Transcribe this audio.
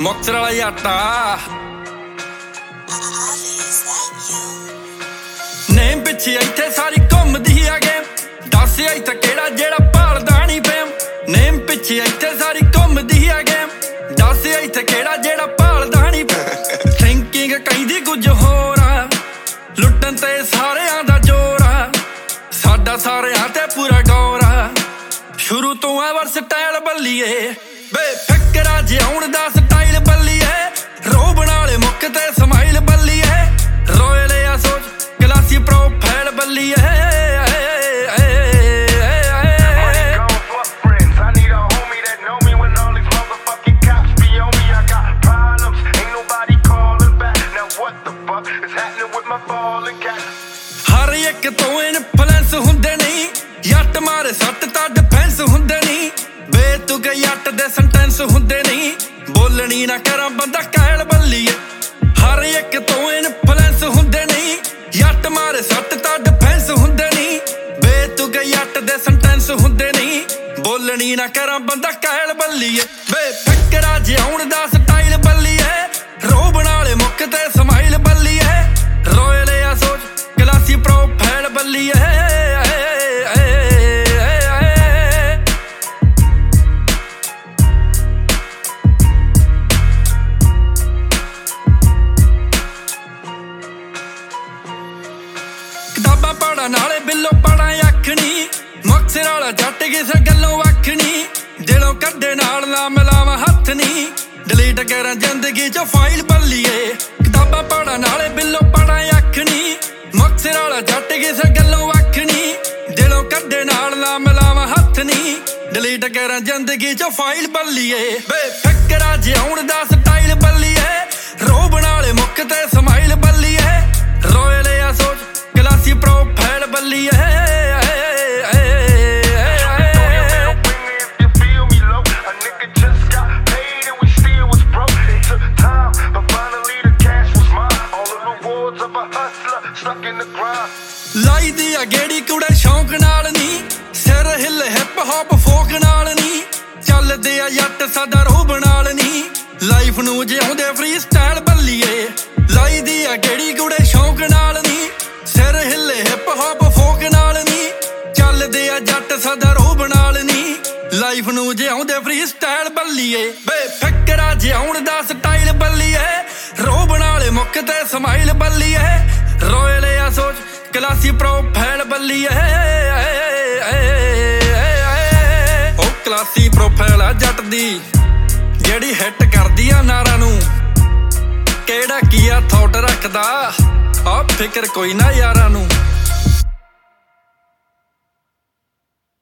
ਮੁਕਤਸਰ ਵਾਲਾ ਜੱਟਾ ਨੇਮ ਪਿੱਛੇ ਇੱਥੇ ਸਾਰੀ ਘੁੰਮਦੀ ਆ ਗੇਮ ਦੱਸ ਇੱਥੇ ਕਿਹੜਾ ਜਿਹੜਾ ਭਾਲਦਾ ਨੀ ਫੇਮ ਨੇਮ ਪਿੱਛੇ ਇੱਥੇ ਸਾਰੀ ਘੁੰਮਦੀ ਆ ਗੇਮ ਦੱਸ ਇੱਥੇ ਕਿਹੜਾ ਜਿਹੜਾ ਭਾਲਦਾ ਨੀ ਥਿੰਕਿੰਗ ਕਹਿੰਦੀ ਕੁਝ ਹੋਰ ਆ ਲੁੱਟਣ ਤੇ ਸਾਰਿਆਂ ਦਾ ਜ਼ੋਰ ਆ ਸਾਡਾ ਸਾਰਿਆਂ ਤੇ ਪੂਰਾ ਗੌਰ ਆ ਸ਼ੁਰੂ ਤੋਂ ਆ ਵਰਸਟਾਈਲ ਬੱਲੀਏ ਬੇਫਿਕਰਾ ਜਿਉਣ ਦਾ ਸਟਾਈਲ ਬੱਲੀਏ ਰੋਬਣ ਵਾਲੇ ਮੁੱਖ ਤੇ ਸਮਾਈਲ ਬੱਲੀਏ ਰੋਇਲ ਆ ਸੋਚ ਕਲਾਸੀ ਪ੍ਰੋਫਾਈਲ ਬੱਲੀਏ ਹਰ ਇੱਕ ਤੋਂ ਇਨਫਲੈਂਸ ਹੁੰਦੇ ਨਹੀਂ ਜੱਟ ਮਾਰੇ ਸੱਟ ਤਾਂ ਡਿਫੈਂਸ ਹੁੰਦੇ ਨਹੀਂ ਬੇਤੁਕੇ ਜੱਟ ਦੇ ਸੈਂਟੈਂਸ ਹੁੰਦੇ ਨਹੀਂ ਬੋਲਣੀ ਨਾ ਕਰਾਂ ਬੰਦਾ ਕਾਇਲ ਬੱਲੀਏ ਹਰ ਇੱਕ ਤੋਂ ਇਨਫਲੈਂਸ ਹੁੰਦੇ ਨਹੀਂ ਜੱਟ ਮਾਰੇ ਸੱਟ ਤਾਂ ਡਿਫੈਂਸ ਹੁੰਦੇ ਨਹੀਂ ਬੇਤੁਕੇ ਜੱਟ ਦੇ ਸੈਂਟੈਂਸ ਹੁੰਦੇ ਨਹੀਂ ਬੋਲਣੀ ਨਾ ਕਰਾਂ ਬੰਦਾ ਕਾਇਲ ਬੱਲੀਏ ਬੇਫਿਕਰਾ ਜਿਉਣ ਦਾ ਸਟਾਈਲ ਬੱਲੀਏ ਰੋਬਣ ਵਾਲੇ ਮੁੱਖ ਤੇ ਸਮਾਈਲ ਬੱਲੀਏ ਰੋਇਲ ਆ ਸੋਚ ਕਲਾਸੀ ਪ੍ਰੋਫਾਈਲ ਬੱਲੀਏ ਕਿਤਾਬਾਂ ਪੜ੍ਹਨ ਨਾਲੇ ਬਿੱਲੋ ਪੜਾਂ ਆਖਣੀ ਮੁਕਤਸਰ ਵਾਲਾ ਜੱਟ ਕਿਸੇ ਗੱਲੋਂ ਵੱਖ ਨੀ ਦਿਲੋਂ ਕੱਢੇ ਨਾਲ ਨਾ ਮਿਲਾਵਾਂ ਹੱਥ ਨੀ ਡਿਲੀਟ ਕਰਾਂ ਜ਼ਿੰਦਗੀ ਚੋਂ ਫਾਈਲ ਬੱਲੀਏ ਕਿਤਾਬਾਂ ਪੜ੍ਹਨ ਨਾਲੇ ਬਿੱਲੋ ਪੜਾਂ ਆਖਣੀ ਮੁਕਤਸਰ ਵਾਲਾ ਜੱਟ ਕਿਸੇ ਗੱਲੋਂ ਵੱਖ ਨੀ ਦਿਲੋਂ ਕੱਢੇ ਨਾਲ ਨਾ ਮਿਲਾਵਾਂ ਹੱਥ ਨੀ ਡਿਲੀਟ ਕਰਾਂ ਜ਼ਿੰਦਗੀ ਚੋਂ ਫਾਈਲ ਬੱਲੀਏ ਬੇਫਿਕਰਾ ਜਿਉਣ ਦਾ ਸਟਾਈਲ ਬੱਲੀਏ ਰੋਬਣ ਵਾਲੇ ਮੁੱਖ ਤੇ ਸਮਾਈਲ ਬੱਲੀਏ ਰੋਇਲ ਆ ਸੋਚ ਕਲਾਸੀ ਪ੍ਰੋਫਾਈਲ ਬੱਲੀਏ ਲਾਈ ਦੀ ਆ ਗੇੜੀ ਕੁੜੇ ਸ਼ੌਂਕ ਨਾਲ ਨੀ ਸਿਰ ਹਿੱਲ ਹਿਪ ਹੌਪ ਫੋਕ ਨਾਲ ਨੀ ਚੱਲਦੇ ਆ ਜੱਟ ਸਾਡਾ ਰੋਬਣ ਨਾਲ ਨੀ ਲਾਈਫ ਨੂੰ ਜਿਉਂਦੇ ਫਰੀ ਸਟਾਈਲ ਬੱਲੀਏ ਲਾਈ ਦੀ ਆ ਗੇੜੀ ਕੁੜੇ ਸ਼ੌਂਕ ਨਾਲ ਨੀ ਸਿਰ ਹਿੱਲ ਹਿਪ ਹੌਪ ਫੋਕ ਨਾਲ ਨੀ ਚੱਲਦੇ ਆ ਜੱਟ ਸਾਡਾ ਰੋਬਣ ਨਾਲ ਨੀ ਲਾਈਫ ਨੂੰ ਜਿਉਂਦੇ ਫਰੀ ਸਟਾਈਲ ਬੱਲੀਏ ਬੇਫਿਕਰਾ ਜਿਉਣ ਦਾ ਸਟਾਈਲ ਬੱਲੀਏ ਰੋਬਣ ਵਾਲੇ ਮੁੱਖ ਤੇ ਸਮਾਈਲ ਬੱਲੀਏ ਰੋਇਲ ਆ ਸੋਚ ਕਲਾਸੀ ਪ੍ਰੋਫਾਈਲ ਬੱਲੀਏ ਉਹ ਕਲਾਸੀ ਪ੍ਰੋਫਾਈਲ ਆ ਜੱਟ ਦੀ ਜਿਹੜੀ ਹਿੱਟ ਕਰਦੀ ਆ ਨਾਰਾਂ ਨੂੰ ਕਿਹੜਾ ਕੀ ਆ ਥੌਟ ਰੱਖਦਾ ਆ ਫਿਕਰ ਕੋਈ ਨਾ ਯਾਰਾਂ ਨੂੰ।